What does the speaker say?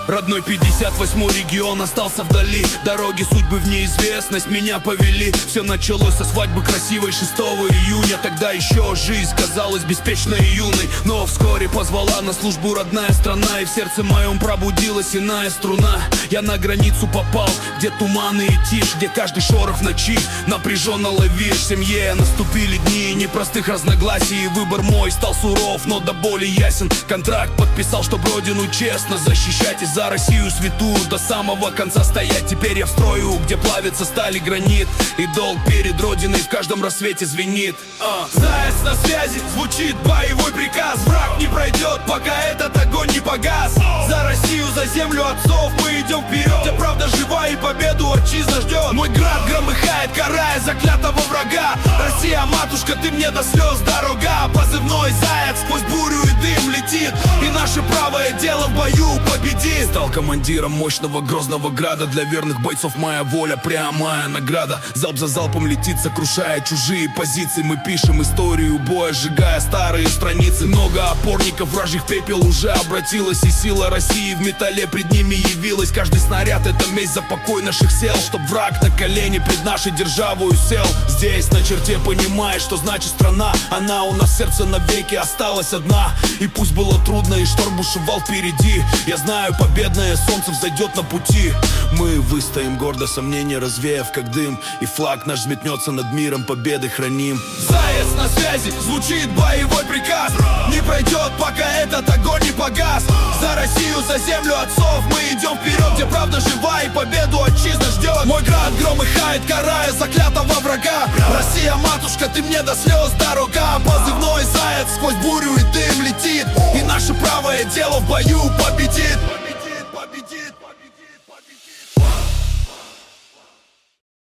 Родной 58-й регион остался вдали. Дороги судьбы в неизвестность меня повели. Все началось со свадьбы красивой 6 июня. Тогда еще жизнь казалась беспечной и юной, но вскоре позвала на службу родная страна. И в сердце моем пробудилась иная струна. Я на границу попал, где туманы и тишь, где каждый шорох в ночи напряженно ловишь. В семье наступили дни непростых разногласий, и выбор мой стал суров, но до боли ясен. Контракт подписал, чтоб родину честно защищать, и за Россию святую до самого конца стоять. Теперь я в строю, где плавится сталь и гранит, и долг перед родиной в каждом рассвете звенит. Заяц на связи, звучит боевой приказ. Враг не пройдет, пока этот огонь не погас. За Россию, за землю отцов мы идем вперед, где правда жива и победу отчизна ждет. Мой град громыхает, карая заклятого врага. Россия, матушка, ты мне до слез дорога. Позывной заяц сквозь бурю и дым летит, и наше правое дело в бою победит. Стал командиром мощного грозного града. Для верных бойцов моя воля прямая награда. Залп за залпом летит, сокрушая чужие позиции. Мы пишем историю боя, сжигая старые страницы. Много опорников вражьих пепел уже обратилось, и сила России в металле пред ними явилась. Каждый снаряд — это месть за покой наших сел, чтоб враг на колени пред нашей державою сел. Здесь на черте понимаешь, что значит страна. Она у нас в сердце навеки осталась одна. И пусть было трудно и шторм бушевал впереди, я знаю, победное солнце взойдет на пути. Мы выстоим гордо, сомнения развеяв как дым, и флаг наш взметнется над миром, победы храним. Заяц на связи, звучит боевой приказ. Не пройдет, пока этот огонь не погас. За Россию, за землю отцов мы идем вперед, где правда жива и победу отчизна ждет. Мой град громыхает, карая заклятого врага. Россия, матушка, ты мне до слез дорога. Позывной заяц сквозь бурю и дым летит, и наше правое дело в бою победит.